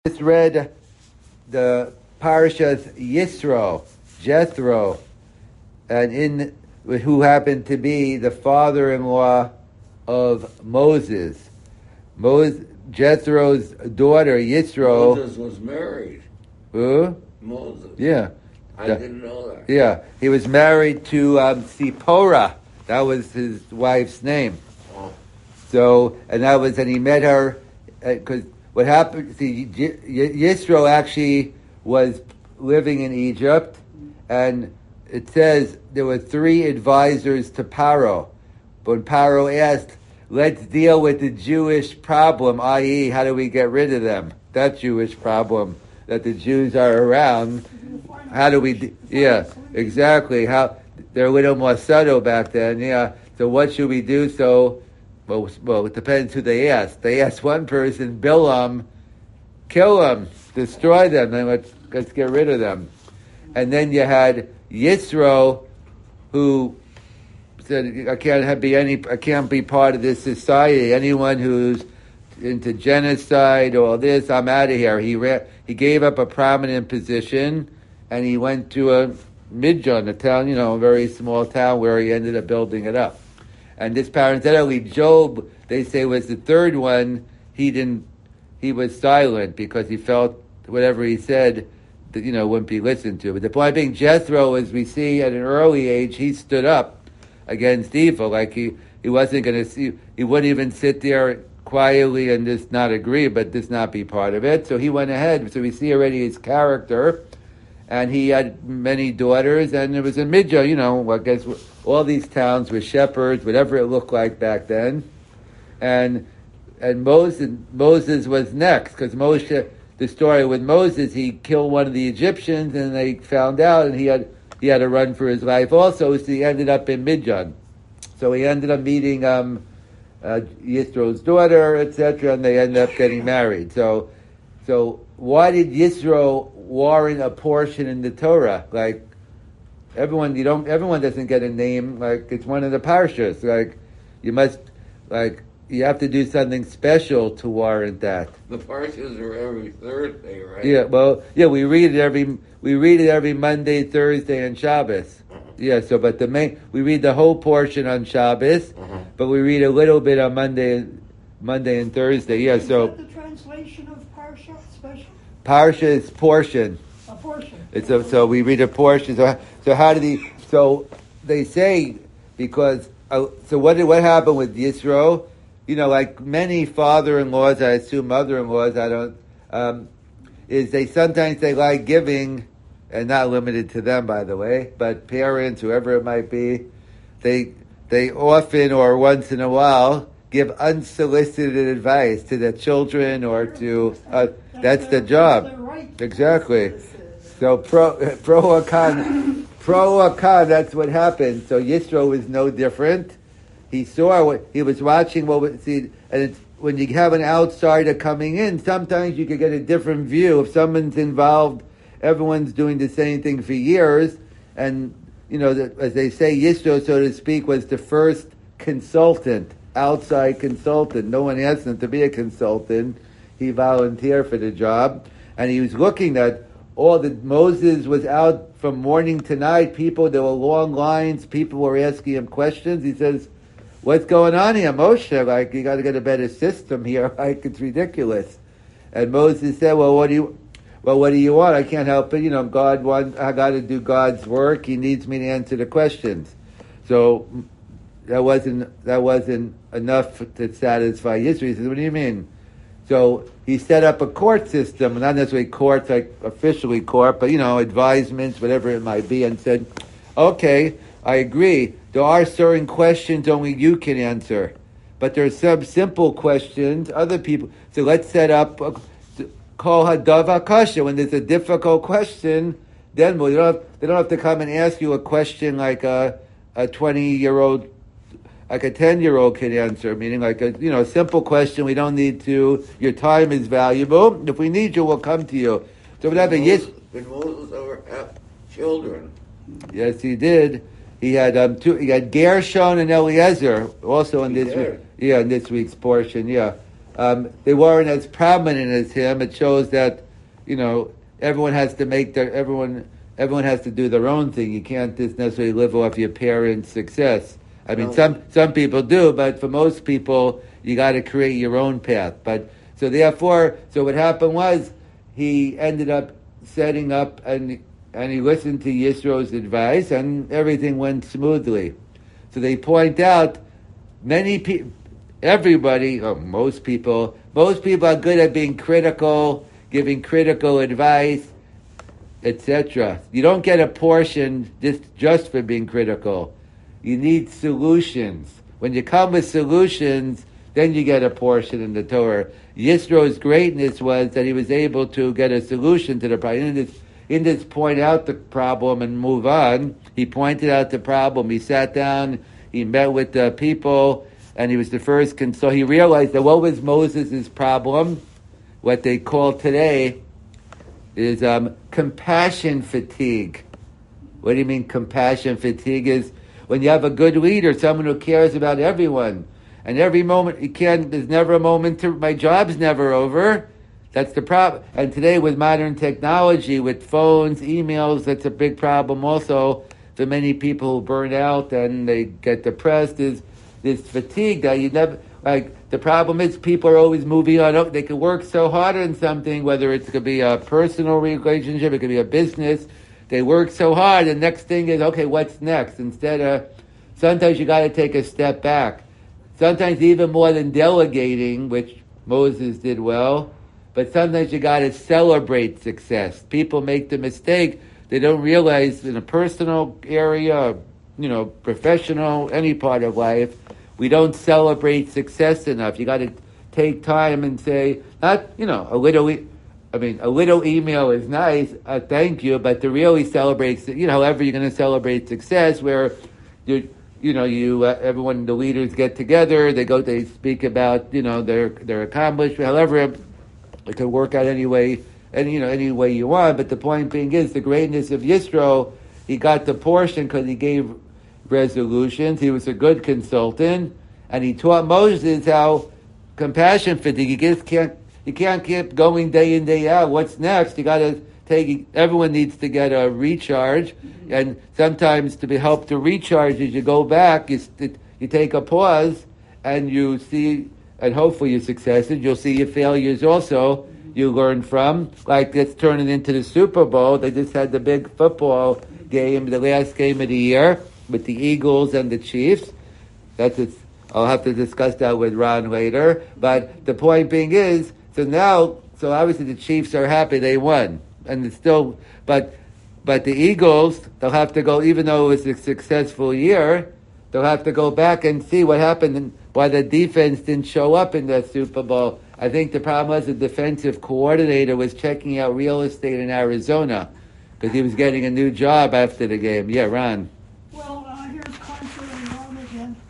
Just read the Parashas Jethro, and who happened to be the father-in-law of Moses. Jethro's daughter, Yisro. Moses was married. Who? Moses. Yeah. I didn't know that. Yeah. He was married to Sipporah. That was his wife's name. Oh. So, and he met her, because what happened, see, Yisro actually was living in Egypt, and it says there were 3 advisors to Paro. But when Paro asked, let's deal with the Jewish problem, i.e., how do we get rid of them? That Jewish problem, that the Jews are around. How do we, exactly. How, they're a little more subtle back then, So what should we do? So, well, it depends who they asked. They asked one person, Bilam, kill them, destroy them, then let's get rid of them. And then you had Yisro, who said, I can't be part of this society. Anyone who's into genocide or this, I'm out of here. He gave up a prominent position, and he went to a Midjan, a town, a very small town where he ended up building it up. And this parenthetically, Job, they say, was the third one. He was silent because he felt whatever he said, wouldn't be listened to. But the point being, Jethro, as we see at an early age, he stood up against evil. Like he wasn't going to see, he wouldn't even sit there quietly and just not agree, but just not be part of it. So he went ahead. So we see already his character. And he had many daughters, and it was a midja, I guess all these towns were shepherds, whatever it looked like back then. And Moses was next, because the story with Moses, he killed one of the Egyptians, and they found out, and he had to run for his life also, so he ended up in Midjan. So he ended up meeting Yisro's daughter, etc., and they ended up getting married. So why did Yisro warrant a portion in the Torah? Like everyone doesn't get a name. Like it's one of the parashas. Like you have to do something special to warrant that. The parashas are every Thursday, right? Yeah. Well, yeah. We read it every Monday, Thursday, and Shabbos. Uh-huh. Yeah. So, but we read the whole portion on Shabbos, but we read a little bit on Monday and Thursday. Yeah. Is that the translation of Parsha special? Parsha is portion. A portion. So we read a portion. So how did he? So they say because so what happened with Yisro? Like many father-in-laws, I assume mother-in-laws. I don't. Is they like giving, and not limited to them, by the way, but parents, whoever it might be, they often or once in a while give unsolicited advice to their children or to. That's the job. Exactly. So pro or con, that's what happened. So Yisro was no different. He saw what he was watching. And when you have an outsider coming in, sometimes you could get a different view. If someone's involved, everyone's doing the same thing for years, and as they say, Yisro, so to speak, was the first consultant, outside consultant. No one asked him to be a consultant. He volunteered for the job, and he was looking at Moses was out from morning to night. There were long lines. People were asking him questions. He says, "What's going on here, Moshe? Like, you got to get a better system here. Like, it's ridiculous." And Moses said, "Well, what do you want? I can't help it. I got to do God's work. He needs me to answer the questions." So that wasn't enough to satisfy Yisro. He says, "What do you mean?" So he set up a court system, not necessarily courts like officially court, but advisements, whatever it might be, and said, "Okay, I agree. There are certain questions only you can answer, but there are some simple questions other people. So let's set up call hadava kasha. When there's a difficult question, then they don't have to come and ask you a question like a 20-year-old." Like a 10-year-old can answer, meaning like a simple question. We don't need to. Your time is valuable. If we need you, we'll come to you. So whatever. Did Moses ever have children? Yes, he did. He had two. He had Gershon and Eliezer also in this. In this week's portion. Yeah, they weren't as prominent as him. It shows that, everyone has to everyone has to do their own thing. You can't just necessarily live off your parents' success. I mean, some people do, but for most people, you got to create your own path. But so therefore, what happened was he ended up setting up and he listened to Yisro's advice, and everything went smoothly. So they point out many people, everybody, or most people are good at being critical, giving critical advice, etc. You don't get a portion just for being critical. You need solutions. When you come with solutions, then you get a portion in the Torah. Yisro's greatness was that he was able to get a solution to the problem. He didn't just point out the problem and move on. He pointed out the problem. He sat down, he met with the people, and he was the first. So he realized that what was Moses' problem, what they call today, is compassion fatigue. What do you mean compassion fatigue? Is when you have a good leader, someone who cares about everyone, and every moment there's never a moment my job's never over. That's the problem. And today with modern technology, with phones, emails, that's a big problem also for many people who burn out and they get depressed. Is this fatigue that you never, the problem is people are always moving on. They can work so hard on something, whether it could be a personal relationship, it could be a business. They work so hard, the next thing is, okay, what's next? Instead of, sometimes you got to take a step back. Sometimes even more than delegating, which Moses did well, but sometimes you got to celebrate success. People make the mistake, they don't realize in a personal area, professional, any part of life, we don't celebrate success enough. You got to take time and say, not, a little email is nice, thank you, but to really celebrate, however you're going to celebrate success, where everyone, the leaders get together, they speak about, their accomplishment, however, it could work out any way you want, but the point being is, the greatness of Yisro, he got the portion because he gave resolutions, he was a good consultant, and he taught Moses how compassion fatigue, you can't keep going day in, day out. What's next? You got to everyone needs to get a recharge. And sometimes to be helped to recharge, as you go back, you take a pause and you see, and hopefully your successes, you'll see your failures also, you learn from. Like, let's turn it into the Super Bowl. They just had the big football game, the last game of the year, with the Eagles and the Chiefs. I'll have to discuss that with Ron later. But the point being is, so obviously the Chiefs are happy they won, and it's still, but the Eagles, they'll have to go, even though it was a successful year, they'll have to go back and see what happened and why the defense didn't show up in the Super Bowl. I think the problem was the defensive coordinator was checking out real estate in Arizona because he was getting a new job after the game. Yeah, Ron.